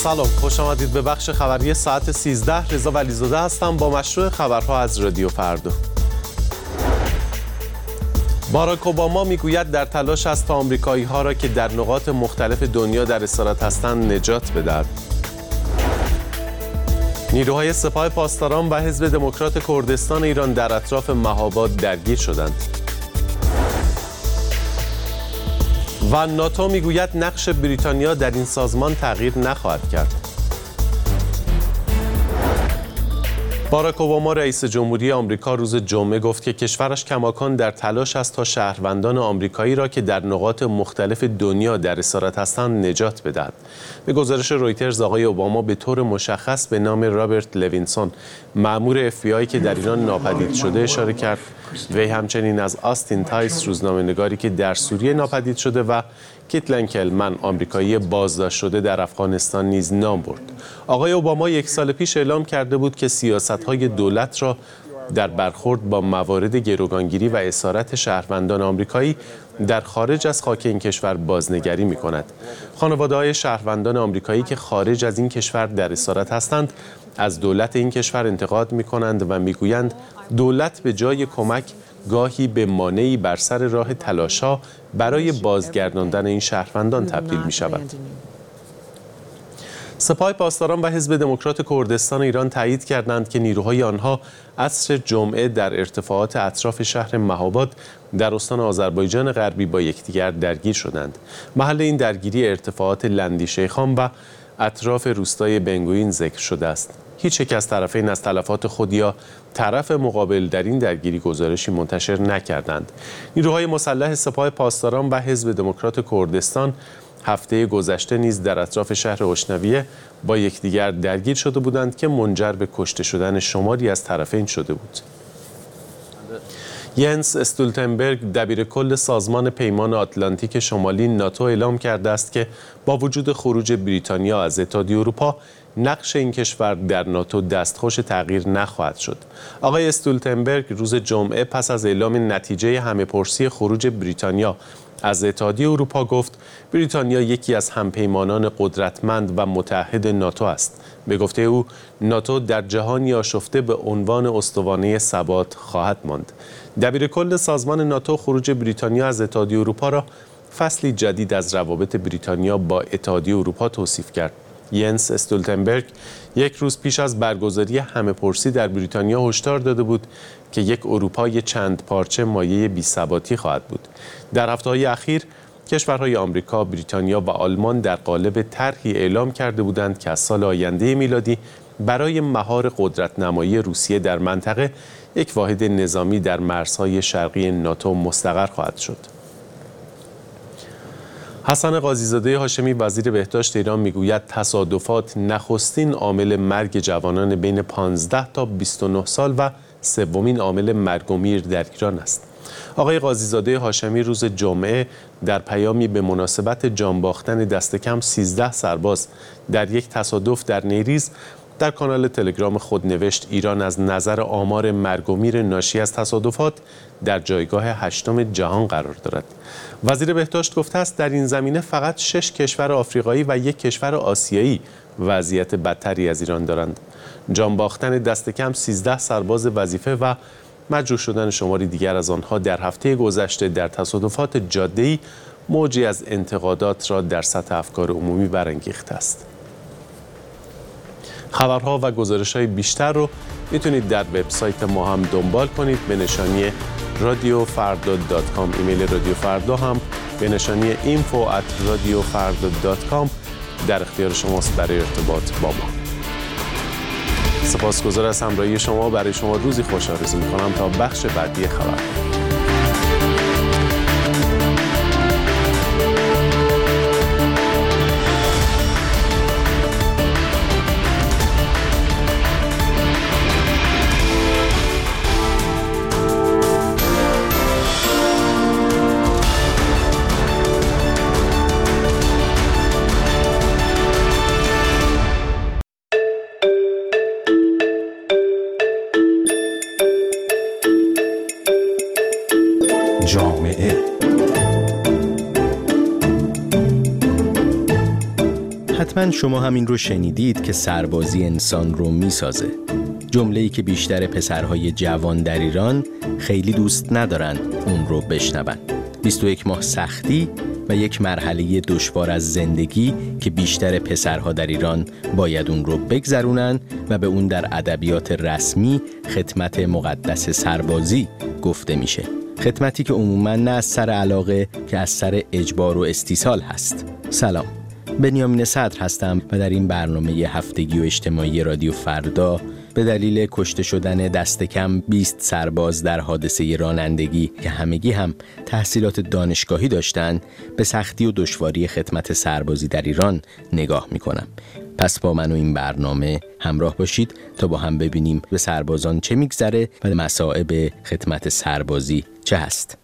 سلام، خوش آمدید به بخش خبری ساعت 13. رضا ولیزاده هستم با مشروع خبرها از رادیو فردا. باراک اوباما میگوید در تلاش است تا آمریکایی‌ها را که در نقاط مختلف دنیا در اسارت هستند نجات بدهد. نیروهای سپاه پاسداران و حزب دموکرات کردستان ایران در اطراف مهاباد درگیر شدند. و ناتو میگوید نقش بریتانیا در این سازمان تغییر نخواهد کرد. باراک اوباما رئیس جمهوری آمریکا روز جمعه گفت که کشورش کماکان در تلاش است تا شهروندان آمریکایی را که در نقاط مختلف دنیا در اسارت هستند نجات بدهد. به گزارش رویترز آقای اوباما به طور مشخص به نام رابرت لوینسون، مأمور FBI که در ایران ناپدید شده اشاره کرد. وی همچنین از آستین تایس، روزنامه‌نگاری که در سوریه ناپدید شده، و کیتلن کلمن، آمریکایی بازداشت شده در افغانستان نیز نام برد. آقای اوباما یک سال پیش اعلام کرده بود که سیاست‌های دولت را در برخورد با موارد گروگانگیری و اسارت شهروندان آمریکایی در خارج از خاک این کشور بازنگری می‌کند. خانواده‌های شهروندان آمریکایی که خارج از این کشور در اسارت هستند از دولت این کشور انتقاد می‌کنند و می‌گویند دولت به جای کمک گاهی به مانعی بر سر راه تلاش‌ها برای بازگرداندن این شهروندان تبدیل می‌شود. سپاه پاسداران و حزب دموکرات کردستان ایران تایید کردند که نیروهای آنها عصر جمعه در ارتفاعات اطراف شهر مهاباد در استان آذربایجان غربی با یکدیگر درگیر شدند. محل این درگیری ارتفاعات لندیشیخان و اطراف روستای بنگوین ذکر شده است. هیچ یک از طرفین از تلفات خود یا طرف مقابل در این درگیری گزارشی منتشر نکردند. نیروهای مسلح سپاه پاسداران و حزب دموکرات کردستان هفته گذشته نیز در اطراف شهر اشنویه با یکدیگر درگیر شده بودند که منجر به کشته شدن شماری از طرفین شده بود. ینس استولتنبرگ، دبیرکل سازمان پیمان آتلانتیک شمالی ناتو، اعلام کرده است که با وجود خروج بریتانیا از اتحادیه اروپا، نقش این کشور در ناتو دستخوش تغییر نخواهد شد. آقای استولتنبرگ روز جمعه پس از اعلام نتیجه همه‌پرسی خروج بریتانیا از اتحادیه اروپا گفت بریتانیا یکی از همپیمانان قدرتمند و متحد ناتو است. به گفته او، ناتو در جهانی آشفته به عنوان استوانه ثبات خواهد ماند. دبیرکل سازمان ناتو خروج بریتانیا از اتحادیه اروپا را فصلی جدید از روابط بریتانیا با اتحادیه اروپا توصیف کرد. ینس استولتنبرگ یک روز پیش از برگزاری همه‌پرسی در بریتانیا هشدار داده بود که یک اروپای چند پارچه مایه بی‌ثباتی خواهد بود. در هفته‌های اخیر کشورهای آمریکا، بریتانیا و آلمان در قالب طرحی اعلام کرده بودند که از سال آینده میلادی برای مهار قدرت‌نمایی روسیه در منطقه یک واحد نظامی در مرزهای شرقی ناتو مستقر خواهد شد. حسن قاضی‌زاده هاشمی، وزیر بهداشت ایران، میگوید تصادفات نخستین عامل مرگ جوانان بین 15 تا 29 سال و سومین عامل مرگ و میر در ایران است. آقای قاضی‌زاده هاشمی روز جمعه در پیامی به مناسبت جان باختن دست کم 13 سرباز در یک تصادف در نیریز در کانال تلگرام خود نوشت ایران از نظر آمار مرگ و میر ناشی از تصادفات در جایگاه 8م جهان قرار دارد. وزیر بهداشت گفته است در این زمینه فقط 6 کشور آفریقایی و یک کشور آسیایی وضعیت بدتری از ایران دارند. جان باختن دست کم 13 سرباز وظیفه و مجروح شدن شماری دیگر از آنها در هفته گذشته در تصادفات جاده‌ای موجی از انتقادات را در سطح افکار عمومی برانگیخته است. خبرها و گزارش‌های بیشتر رو میتونید در وبسایت ما هم دنبال کنید به نشانی radiofarda.com. ایمیل رادیو فردا هم به نشانی info@radiofarda.com در اختیار شماست برای ارتباط با ما. سپاسگزار از همراهی شما. برای شما روزی خوش آرزو می‌کنم تا بخش بعدی خبر. حتما شما همین رو شنیدید که سربازی انسان رو میسازه. جمله‌ای که بیشتر پسرهای جوان در ایران خیلی دوست ندارن اون رو بشنون. 21 ماه سختی و یک مرحله دشوار از زندگی که بیشتر پسرها در ایران باید اون رو بگذرونن و به اون در ادبیات رسمی خدمت مقدس سربازی گفته میشه. خدمتی که عموماً نه از سر علاقه که از سر اجبار و استیصال هست. سلام، بنیامین صدر هستم و در این برنامه هفتگی و اجتماعی رادیو فردا به دلیل کشته شدن دست کم 20 سرباز در حادثه رانندگی که همگی هم تحصیلات دانشگاهی داشتن به سختی و دشواری خدمت سربازی در ایران نگاه میکنم. پس با من و این برنامه همراه باشید تا با هم ببینیم به سربازان چه میگذره و مصائب خدمت سربازی چه هست.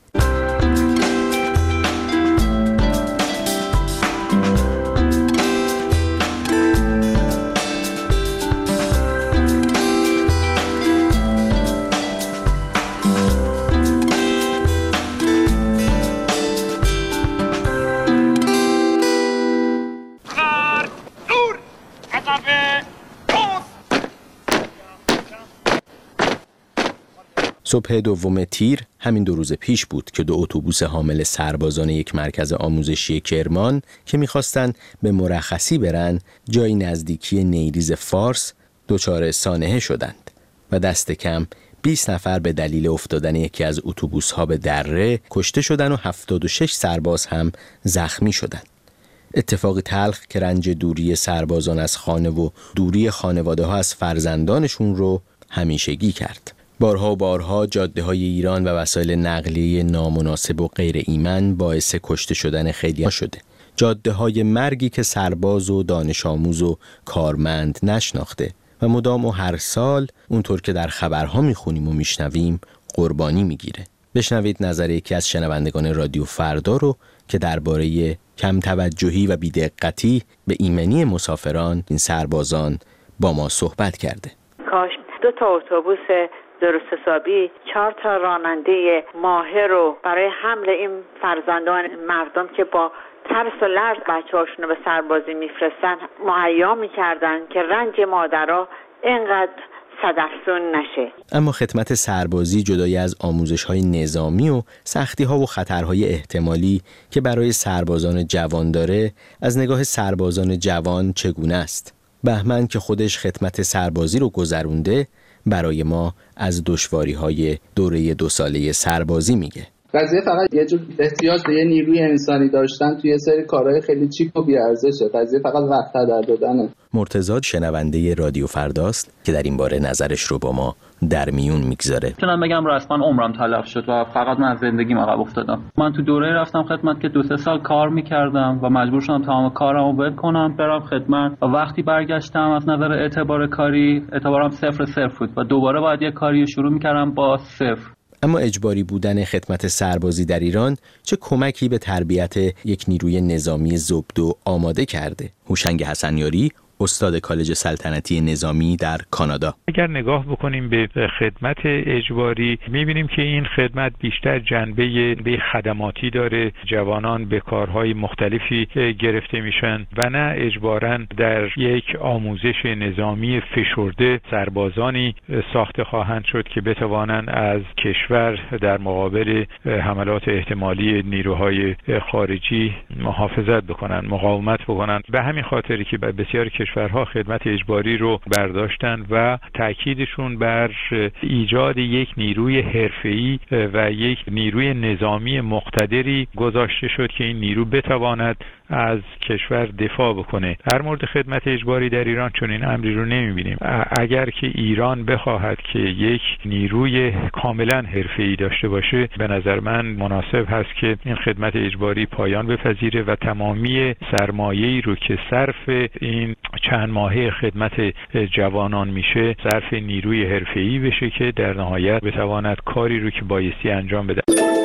صبح 2 تیر همین 2 روز پیش بود که 2 اتوبوس حامل سربازان یک مرکز آموزشی کرمان که می‌خواستن به مرخصی برن جایی نزدیکی نیریز فارس دچار سانحه شدند و دست کم 20 نفر به دلیل افتادن یکی از اتوبوس‌ها به دره کشته شدن و 76 سرباز هم زخمی شدند. اتفاقی تلخ که رنج دوری سربازان از خانه و دوری خانواده‌ها از فرزندانشون رو همیشگی کرد. بارها و بارها جاده‌های ایران و وسایل نقلیه نامناسب و غیر ایمن باعث کشته شدن خیلی‌ها شده. جاده‌های مرگی که سرباز و دانش آموز و کارمند نشناخته و مدام و هر سال اونطور که در خبرها میخونیم و میشنویم قربانی میگیره. بشنوید نظر یکی از شنوندگان رادیو فردا رو که درباره کم توجهی و بی‌دقتی به ایمنی مسافران این سربازان با ما صحبت کرده. کاش 2 اتوبوس درست حسابی 4 راننده ماهر رو برای حمل این فرزندان مردم که با ترس و لرز بچه‌هاشون رو به سربازی میفرستن مهیا میکردن که رنج مادرها اینقدر صدفزون نشه. اما خدمت سربازی جدای از آموزش‌های نظامی و سختی‌ها و خطرهای احتمالی که برای سربازان جوان داره، از نگاه سربازان جوان چگونه است؟ بهمن که خودش خدمت سربازی رو گذرونده برای ما از دشواری‌های دوره 2 ساله سربازی میگه. قضیه فقط یه جور احتیاج به یه نیروی انسانی داشتن توی سری کارهای خیلی چیک و بی‌ارزشه. قضیه فقط وقت هدر دادنه. مرتضی شنونده رادیو فرداست که در این باره نظرش رو با ما در میون میگذاره. میتونم بگم رسما عمرم تلف شد و فقط من از زندگیم عقب افتادم. من تو دوره رفتم خدمت که 2-3 سال کار میکردم و مجبور شدم تمام کارمو ول کنم برم خدمت و وقتی برگشتم از نظر اعتبار کاری اعتبارم 0 بود و دوباره باید یه کاری شروع میکردم با 0. اما اجباری بودن خدمت سربازی در ایران چه کمکی به تربیت یک نیروی نظامی زبد و آماده کرده؟ هوشنگ حسنیاری، استاد کالج سلطنتی نظامی در کانادا. اگر نگاه بکنیم به خدمت اجباری می‌بینیم که این خدمت بیشتر جنبه خدماتی داره. جوانان به کارهای مختلفی گرفته میشن و نه اجباراً در یک آموزش نظامی فشرده سربازانی ساخته خواهند شد که بتوانند از کشور در مقابل حملات احتمالی نیروهای خارجی محافظت بکنن، مقاومت بکنن. به همین خاطری که بسیار کشورها خدمت اجباری رو برداشتن و تأکیدشون بر ایجاد یک نیروی حرفه‌ای و یک نیروی نظامی مقتدری گذاشته شد که این نیرو بتواند از کشور دفاع بکنه. در مورد خدمت اجباری در ایران چون این امری رو نمی‌بینیم. اگر که ایران بخواهد که یک نیروی کاملا حرفه‌ای داشته باشه، به نظر من مناسب هست که این خدمت اجباری پایان بپذیره و تمامی سرمایه‌ای رو که صرف این چند ماهه خدمت جوانان میشه صرف نیروی حرفه‌ای بشه که در نهایت بتواند کاری رو که بایستی انجام بده.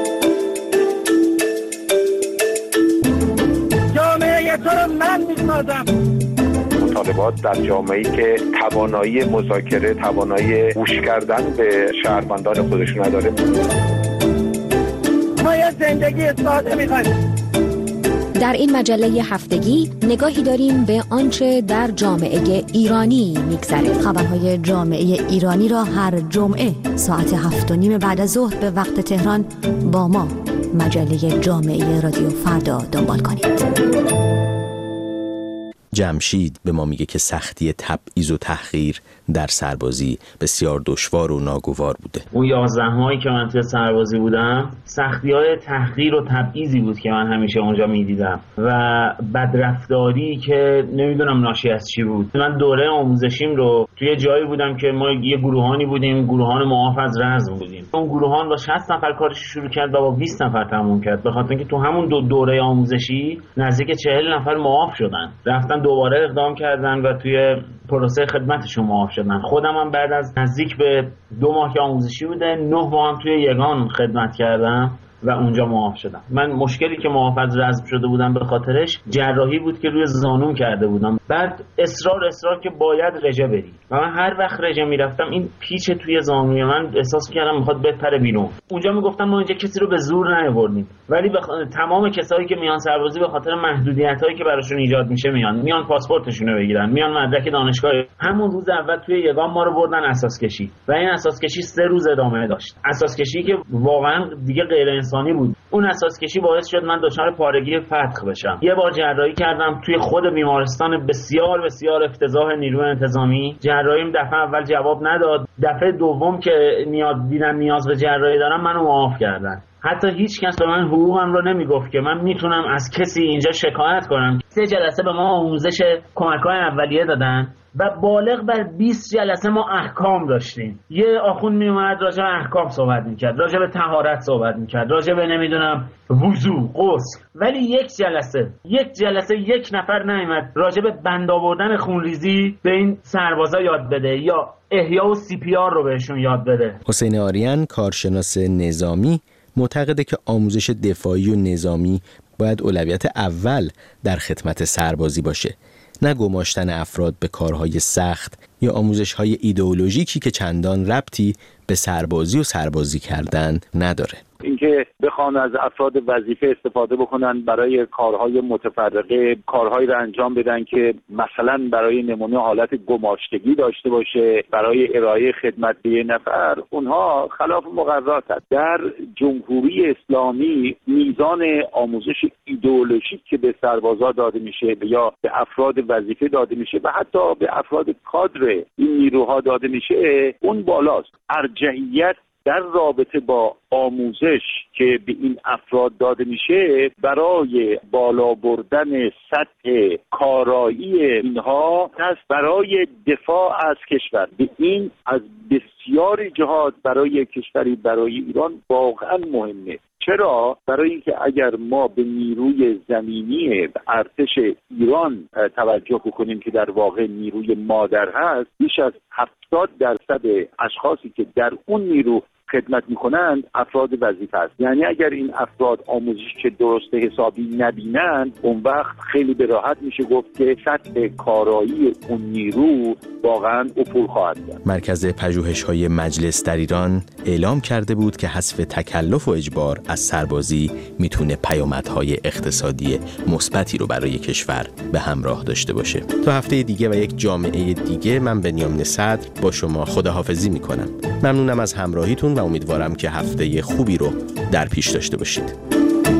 جامعه تو رو من میسازم. مطالبات در جامعه‌ای که توانایی مذاکره، توانایی گوش کردن به شهروندان خودشون نداره. ما یه زندگی ساده می‌خوایم. در این مجله هفتگی نگاهی داریم به آنچه در جامعه ایرانی میگذره. خبرهای جامعه ایرانی را هر جمعه ساعت 7:30 بعد از ظهر به وقت تهران با ما مجله جامعه رادیو فردا دنبال کنید. جمشید به ما میگه که سختی تبعیض و تحقیر در سربازی بسیار دشوار و ناگوار بوده. اون 11 ماهی که من توی سربازی بودم سختی‌های تحقیر و تبعیضی بود که من همیشه اونجا میدیدم و بدرفتاری که نمیدونم ناشی از چی بود. من دوره آموزشیم رو توی جایی بودم که ما یه گروهانی بودیم، گروهان معاف از رزم بودیم. اون گروهان با 60 نفر کارش شروع کرد و با 20 نفر تموم کرد، به خاطر اینکه تو همون دوره آموزشی نزدیک 40 نفر معاف شدن، رفتن دوباره اقدام کردن و توی پروسه خدمتشون معاف شدن. خودم هم بعد از نزدیک به 2 ماه که آموزشی بوده 9 ماه هم توی یگان خدمت کردم و اونجا معاف شدم. من مشکلی که معاف از رزم شده بودم به خاطرش جراحی بود که روی زانوم کرده بودم. بعد اصرار که باید رژه بری و من هر وقت رژه میرفتم این پیچ توی زانوی من احساس می‌کردم میخواد بپره بیرون. اونجا میگفتم ما اینجا کسی رو به زور نیاوردیم، ولی تمام کسایی که میان سربازی به خاطر محدودیتایی که براشون ایجاد میشه میان پاسپورتشون رو بگیرن، میان مدرک دانشگاه. همون روز اول توی یگان ما رو بردن اساس کشی و این اساس کشی 3 روز ادامه داشت. اساس کشی که واقعا دیگه غیر انسانی بود. اون اساس کشی باعث شد من دچار پارگی فتق بشم. یه بار جراحی کردم توی خود بیمارستان بسیار بسیار افتضاح نیروی انتظامی. جراحیم دفعه اول جواب نداد. دفعه دوم که نیاز به جراحی دارم منو معاف کردن. حتی هیچ کس به من حقوقم رو نمیگفت که من میتونم از کسی اینجا شکایت کنم. 3 جلسه به ما آموزش کمک‌های اولیه دادن و بالغ بر 20 جلسه ما احکام داشتیم. یه آخوند میومد راجع به احکام صحبت میکرد، راجع به طهارت صحبت میکرد، راجع به نمیدونم وضو، غسل، ولی یک جلسه یک نفر نیامد راجع به بند آوردن خونریزی به این سربازا یاد بده یا احیا و CPR رو بهشون یاد بده. حسین آریان کارشناس نظامی معتقده که آموزش دفاعی و نظامی باید اولویت اول در خدمت سربازی باشه، نه گماشتن افراد به کارهای سخت یا آموزش‌های ایدئولوژیکی که چندان ربطی به سربازی و سربازی کردن نداره. اینکه بخوان از افراد وظیفه استفاده بکنن برای کارهای متفرقه، کارهایی رو انجام بدن که مثلا برای نمونه حالت گماشتگی داشته باشه، برای ارائه خدمت به یه نفر، اونها خلاف مقررات هست. در جمهوری اسلامی میزان آموزش ایدئولوژیک که به سربازا داده میشه یا به افراد وظیفه داده میشه و حتی به افراد کادر این نیروها داده میشه اون بالاست. ارجحیت در رابطه با آموزش که به این افراد داده میشه برای بالا بردن سطح کارایی اینها هست، برای دفاع از کشور. به این از بسیاری جهات برای کشوری برای ایران واقعا مهمه. چرا؟ برای اینکه اگر ما به نیروی زمینی ارتش ایران توجه بکنیم که در واقع نیروی مادر هست، بیش از 70% اشخاصی که در اون نیرو خدمت میکنند افراد وظیفه است. یعنی اگر این افراد آموزش که درست حسابی نبینند، اون وقت خیلی به راحت میشه گفت که سطح کارایی اون نیرو واقعا افول خواهد کرد. مرکز پژوهش‌های مجلس در ایران اعلام کرده بود که حذف تکلف و اجبار از سربازی میتونه پیامدهای اقتصادی مثبتی رو برای کشور به همراه داشته باشه. تا هفته دیگه و یک جامعه دیگه من بنیامین صدر با شما خداحافظی میکنم. ممنونم از همراهیتون و امیدوارم که هفته خوبی رو در پیش داشته باشید.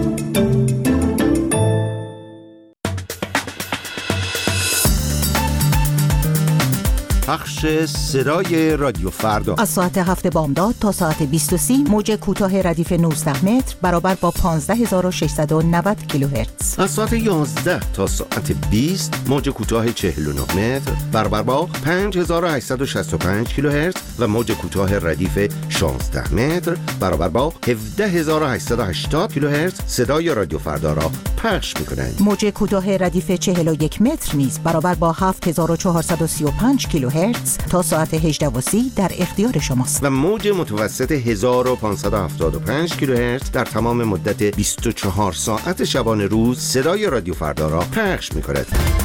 پخش صدای رادیو فردا از ساعت 7 بامداد تا ساعت 20:30 موج کوتاه ردیف 19 متر برابر با 15690 کیلوهرتز. از ساعت 11 تا ساعت 20 موج کوتاه 49 متر برابر با 5865 کیلوهرتز و موج کوتاه ردیف 16 متر برابر با 17880 کیلوهرتز صدای رادیو فردا را پخش می‌کنند. موج کوتاه ردیف 41 متر نیز برابر با 7435 کیلوهرتز تا ساعت 18:30 در اختیار شماست. و موج متوسط 1575 کیلوهرتز در تمام مدت 24 ساعت شبانه روز صدای رادیو فردا را پخش می‌کند.